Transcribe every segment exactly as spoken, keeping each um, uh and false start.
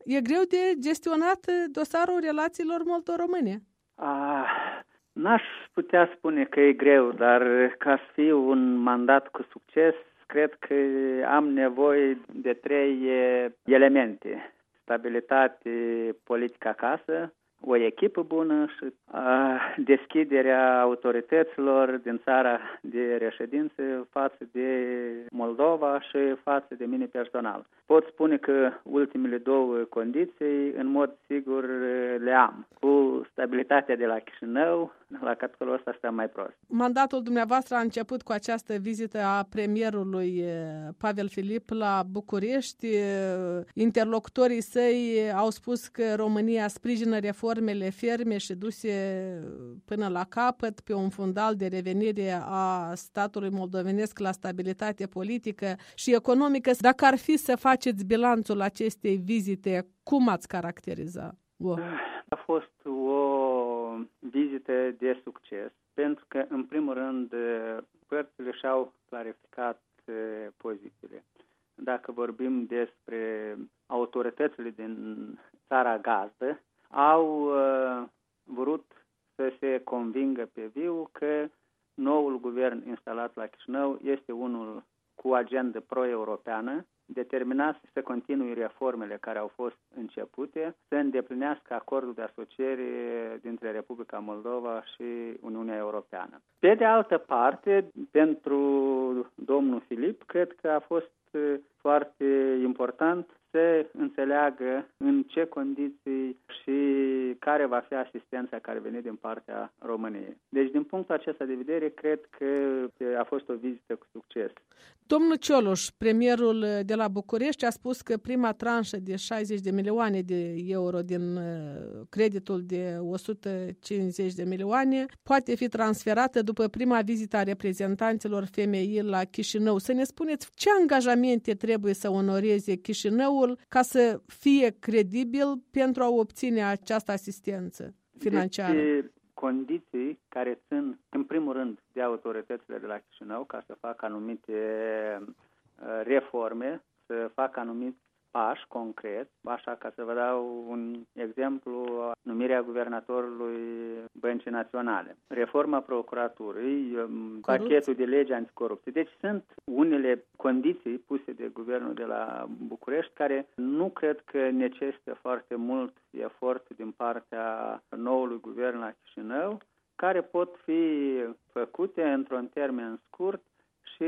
e greu de gestionat dosarul relațiilor moldo-române. A, n-aș putea spune că e greu, dar ca să fie un mandat cu succes, cred că am nevoie de trei elemente. Stabilitate politică acasă, o echipă bună și a, deschiderea autorităților din țara de reședință față de Moldova și față de mine personal. Pot spune că ultimele două condiții, în mod sigur, le am. Cu stabilitatea de la Chișinău, la capitolul ăsta stăm mai prost. Mandatul dumneavoastră a început cu această vizită a premierului Pavel Filip la București. Interlocutorii săi au spus că România sprijină reformele ferme și duse până la capăt pe un fundal de revenire a statului moldovenesc la stabilitate politică și economică. Dacă ar fi să faceți bilanțul acestei vizite, cum ați caracteriza? Wow. A fost o vizită de succes, pentru că, în primul rând, părțile și-au clarificat pozițiile. Dacă vorbim despre autoritățile din țara gazdă, au uh, vrut să se convingă pe viu că noul guvern instalat la Chișinău este unul cu agendă pro-europeană, determinat să continue reformele care au fost începute, să îndeplinească acordul de asociere dintre Republica Moldova și Uniunea Europeană. Pe de altă parte, pentru domnul Filip, cred că a fost foarte important să înțeleagă în ce condiții și care va fi asistența care vine din partea României. Deci, din punctul acesta de vedere, cred că a fost o vizită cu succes. Domnul Cioloș, premierul de la București, a spus că prima tranșă de șaizeci de milioane de euro din creditul de o sută cincizeci de milioane poate fi transferată după prima vizită a reprezentanților F M I la Chișinău. Să ne spuneți ce angajamente trebuie să onoreze Chișinăul ca să fie credibil pentru a obține această asistență financiară? Deci, condiții care țin, în primul rând, de autoritățile de la Chișinău ca să facă anumite reforme, să facă anumiți pași concreți, așa ca să vă dau un exemplu, numirea guvernatorului Băncii Naționale, reforma procuraturii, pachetul de lege anticorupție. Deci sunt unele condiții puse de guvernul de la București care nu cred că necesită foarte mult efort din partea noului guvern la Chișinău, care pot fi făcute într-un termen scurt și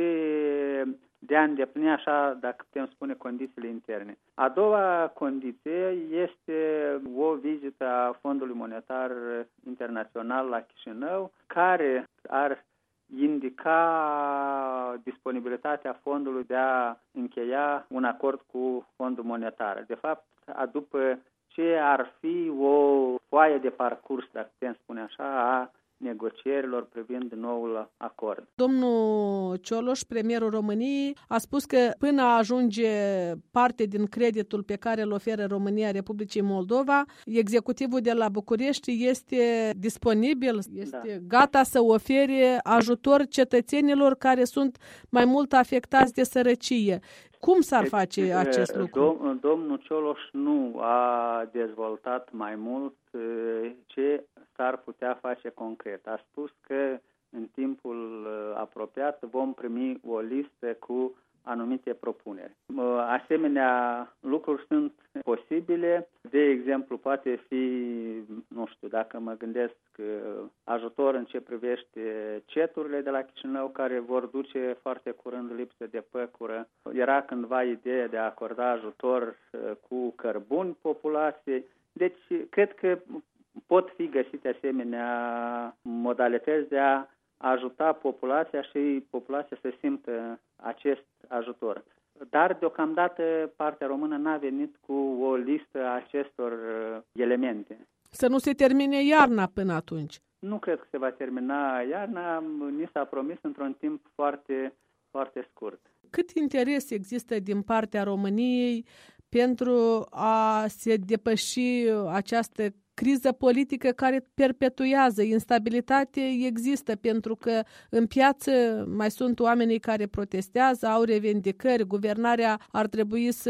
de a îndeplini așa, dacă putem spune, condițiile interne. A doua condiție este o vizită a Fondului Monetar Internațional la Chișinău, care ar indica disponibilitatea fondului de a încheia un acord cu Fondul Monetar. De fapt, după ce ar fi o foaie de parcurs, dacă putem spune așa, a negocierilor privind noul acord. Domnul Cioloș, premierul României, a spus că până ajunge parte din creditul pe care îl oferă România Republicii Moldova, executivul de la București este disponibil, este da. gata să ofere ajutor cetățenilor care sunt mai mult afectați de sărăcie. Cum s-ar face acest lucru? Dom- domnul Cioloș nu a dezvoltat mai mult ce s-ar putea face concret. A spus că în timpul apropiat vom primi o listă cu anumite propuneri. Asemenea lucruri sunt posibile. De exemplu, poate fi, nu știu, dacă mă gândesc, ajutor în ce privește ceturile de la Chișinău, care vor duce foarte curând lipsă de păcură. Era cândva ideea de a acorda ajutor cu cărbuni populației. Deci, cred că pot fi găsite asemenea modalități de a ajuta populația și populația să simtă acest ajutor. Dar, deocamdată, partea română n-a venit cu o listă a acestor elemente. Să nu se termine iarna până atunci. Nu cred că se va termina iarna, ni s-a promis într-un timp foarte, foarte scurt. Cât interes există din partea României pentru a se depăși această criză politică care perpetuează? Instabilitate există pentru că în piață mai sunt oamenii care protestează, au revendicări, guvernarea ar trebui să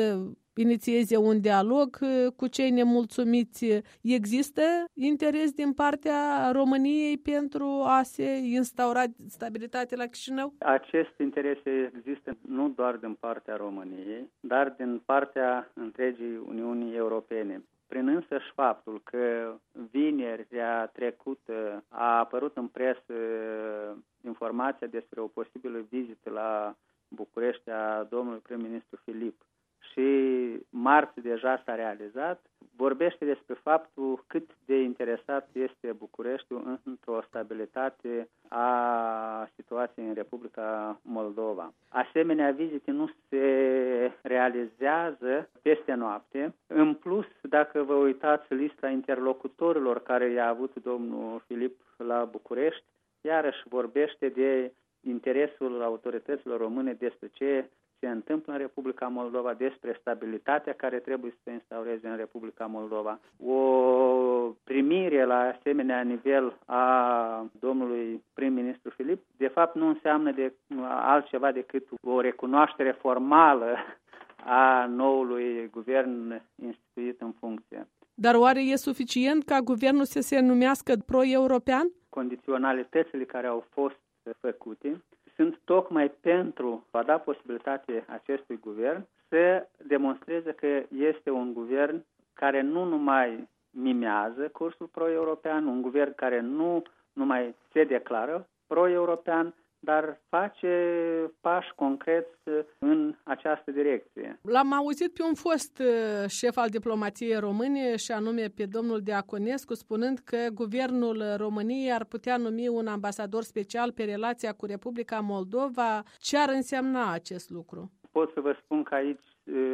inițieze un dialog cu cei nemulțumiți. Există interes din partea României pentru a se instaura stabilitate la Chișinău? Acest interes există nu doar din partea României, dar din partea întregii Uniunii Europene. Prin însăși faptul că vinerea trecută a apărut în presă informația despre o posibilă vizită la București a domnului prim-ministru Filip și marți deja s-a realizat, vorbește despre faptul cât de interesat este Bucureștiul într-o stabilitate a situației în Republica Moldova. Asemenea vizite nu se realizează peste noapte. În plus, dacă vă uitați lista interlocutorilor care i-a avut domnul Filip la București, iarăși vorbește de interesul autorităților române despre ce se întâmplă în Republica Moldova, despre stabilitatea care trebuie să se instaureze în Republica Moldova. O primire la asemenea nivel a domnului prim-ministru Filip, de fapt nu înseamnă de altceva decât o recunoaștere formală a noului guvern instituit în funcție. Dar oare e suficient ca guvernul să se numească pro-european? Condiționalitățile care au fost făcute sunt tocmai pentru a da posibilitate acestui guvern să demonstreze că este un guvern care nu numai mimează cursul pro-european, un guvern care nu numai se declară pro-european, dar face pași concreți în această direcție. L-am auzit pe un fost șef al diplomației române, și anume pe domnul Diaconescu, spunând că guvernul României ar putea numi un ambasador special pe relația cu Republica Moldova. Ce ar însemna acest lucru? Pot să vă spun că aici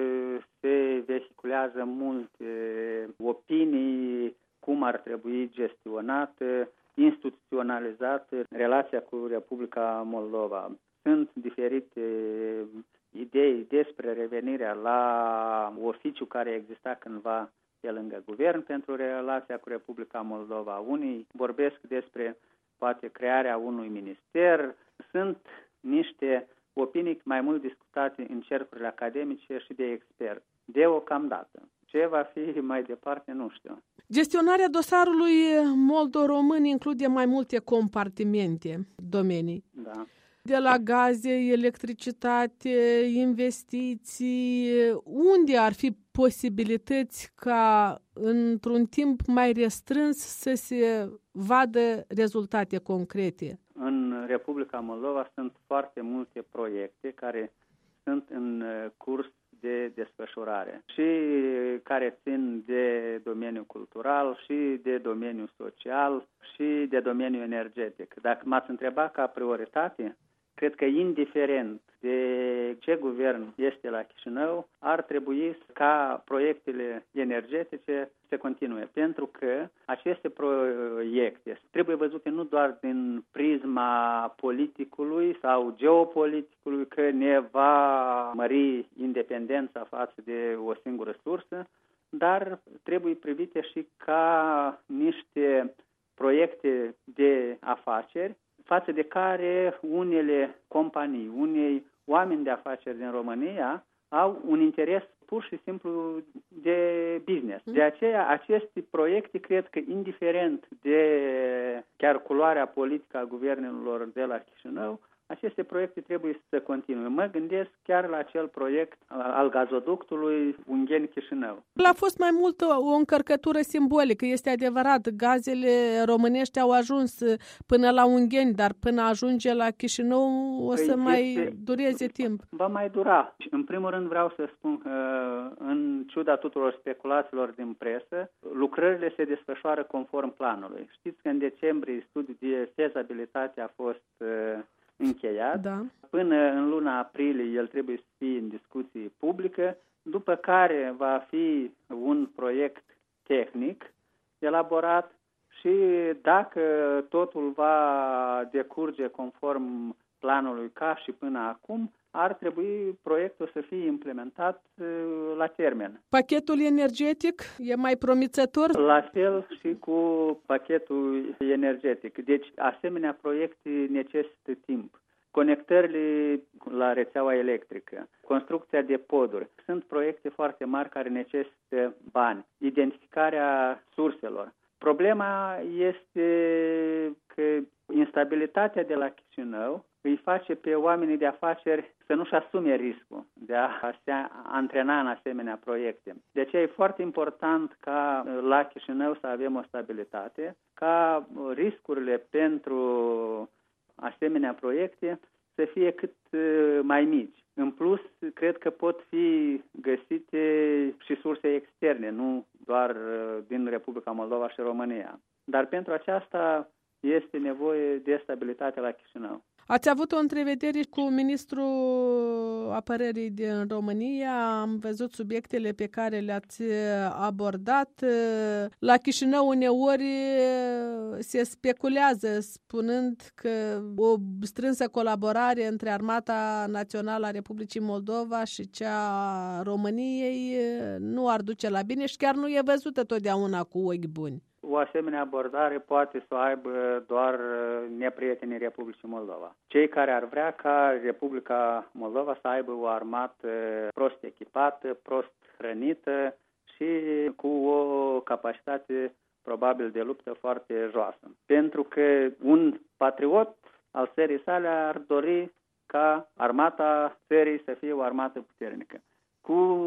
se vehiculează multe opinii cum ar trebui gestionată, instituționalizată relația cu Republica Moldova. Sunt diferite idei despre revenirea la oficiu care exista cândva pe lângă guvern pentru relația cu Republica Moldova. Unii vorbesc despre poate crearea unui minister. Sunt niște opinii mai mult discutate în cercurile academice și de experți. Deocamdată. Ce va fi mai departe, nu știu. Gestionarea dosarului moldo-român include mai multe compartimente, domenii. Da. De la gaze, electricitate, investiții, unde ar fi posibilități ca într-un timp mai restrâns să se vadă rezultate concrete? În Republica Moldova sunt foarte multe proiecte care sunt în curs de desfășurare și care țin de domeniul cultural și de domeniul social și de domeniul energetic. Dacă m-ați întrebat ca prioritate, cred că indiferent de ce guvern este la Chișinău, ar trebui ca proiectele energetice să continue, pentru că aceste proiecte trebuie văzute nu doar din prisma politicului sau geopoliticului, că ne va mări independența față de o singură sursă, dar trebuie privite și ca niște proiecte de afaceri față de care unele companii, unei oameni de afaceri din România au un interes pur și simplu de business. De aceea, aceste proiecte, cred că indiferent de chiar culoarea politică a guvernelor de la Chișinău, aceste proiecte trebuie să continue. Mă gândesc chiar la acel proiect al gazoductului Ungheni-Chișinău. A fost mai mult o încărcătură simbolică. Este adevărat, gazele românești au ajuns până la Ungheni, dar până ajunge la Chișinău o să este, mai dureze timp. Va mai dura. În primul rând vreau să spun că, în ciuda tuturor speculațiilor din presă, lucrările se desfășoară conform planului. Știți că în decembrie studiul de fezabilitate a fost încheiat. Da. Până în luna aprilie el trebuie să fie în discuție publică, după care va fi un proiect tehnic elaborat și dacă totul va decurge conform planului ca și până acum, ar trebui proiectul să fie implementat la termen. Pachetul energetic e mai promițător? La fel și cu pachetul energetic. Deci, asemenea proiecte necesită timp. conectările la rețeaua electrică, construcția de poduri. Sunt proiecte foarte mari care necesită bani, identificarea surselor. Problema este că instabilitatea de la Chișinău îi face pe oamenii de afaceri să nu-și asume riscul de a se antrena în asemenea proiecte. De aceea e foarte important ca la Chișinău să avem o stabilitate, ca riscurile pentru asemenea proiecte să fie cât mai mici. În plus, cred că pot fi găsite și surse externe, nu doar din Republica Moldova și România. Dar pentru aceasta este nevoie de stabilitate la Chișinău. Ați avut o întrevedere cu ministrul apărării din România, am văzut subiectele pe care le-ați abordat. La Chișinău uneori se speculează spunând că o strânsă colaborare între Armata Națională a Republicii Moldova și cea a României nu ar duce la bine și chiar nu e văzută totdeauna cu ochi buni. O asemenea abordare poate să o aibă doar neprietenii Republicii Moldova. Cei care ar vrea ca Republica Moldova să aibă o armată prost echipată, prost hrănită și cu o capacitate probabil de luptă foarte joasă. Pentru că un patriot al țării sale ar dori ca armata țării să fie o armată puternică. Cu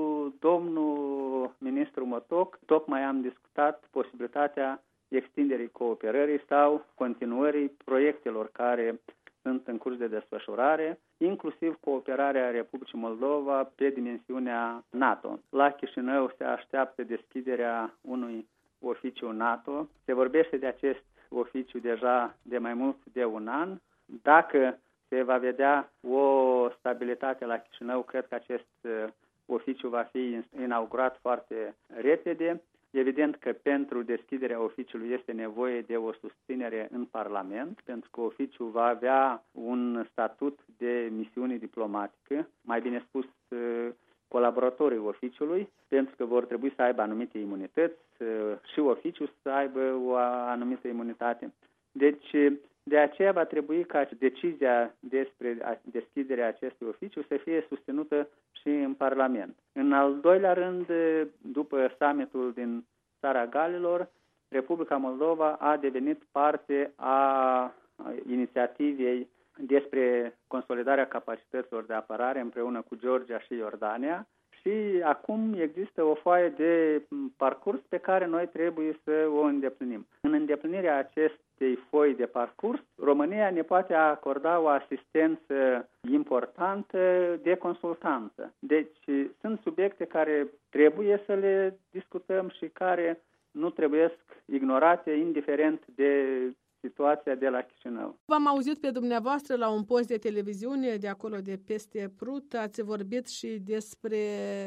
domnul ministru Motoc, tocmai am discutat posibilitatea extinderii cooperării sau continuării proiectelor care sunt în curs de desfășurare, inclusiv cooperarea Republicii Moldova pe dimensiunea NATO. La Chișinău se așteaptă deschiderea unui oficiu NATO. Se vorbește de acest oficiu deja de mai mult de un an. Dacă se va vedea o stabilitate la Chișinău, cred că acest oficiu va fi inaugurat foarte repede. Evident că pentru deschiderea oficiului este nevoie de o susținere în Parlament, pentru că oficiul va avea un statut de misiune diplomatică, mai bine spus colaboratorii oficiului, pentru că vor trebui să aibă anumite imunități și oficiul să aibă o anumită imunitate. Deci, de aceea va trebui ca decizia despre deschiderea acestui oficiu să fie susținută și în Parlament. În al doilea rând, după summitul din Țara Galilor, Republica Moldova a devenit parte a inițiativei despre consolidarea capacităților de apărare împreună cu Georgia și Iordania și acum există o foaie de parcurs pe care noi trebuie să o îndeplinim. În îndeplinirea acestei foi de parcurs, România ne poate acorda o asistență importantă de consultanță. Deci sunt subiecte care trebuie să le discutăm și care nu trebuie ignorate, indiferent de situația de la Chișinău. V-am auzit pe dumneavoastră la un post de televiziune de acolo de peste Prut, ați vorbit și despre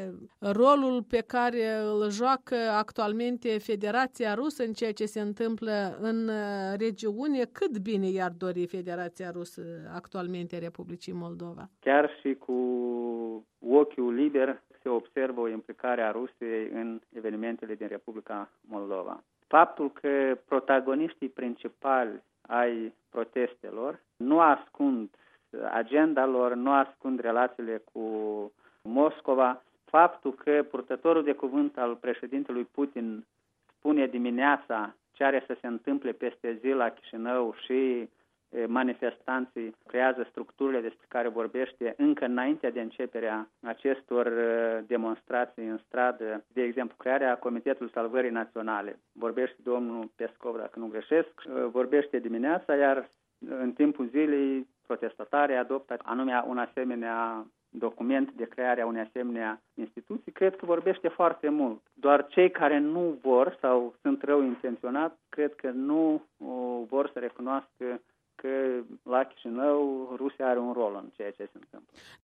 rolul pe care îl joacă actualmente Federația Rusă în ceea ce se întâmplă în regiune. Cât bine i-ar dori Federația Rusă actualmente Republicii Moldova? Chiar și cu ochiul liber se observă o implicare a Rusiei în evenimentele din Republica Moldova. Faptul că protagoniștii principali ai protestelor nu ascund agenda lor, nu ascund relațiile cu Moscova, faptul că purtătorul de cuvânt al președintelui Putin spune dimineața ce are să se întâmple peste zi la Chișinău și manifestanții creează structurile despre care vorbește încă înainte de începerea acestor demonstrații în stradă, de exemplu, crearea Comitetului Salvării Naționale. Vorbește domnul Pescov, dacă nu greșesc, vorbește dimineața, iar în timpul zilei protestatarii adoptă anume un asemenea document de crearea unei asemenea instituții. Cred că vorbește foarte mult. Doar cei care nu vor sau sunt rău intenționați, cred că nu vor să recunoască că la Chișinău Rusia are un rol în ceea ce se întâmplă.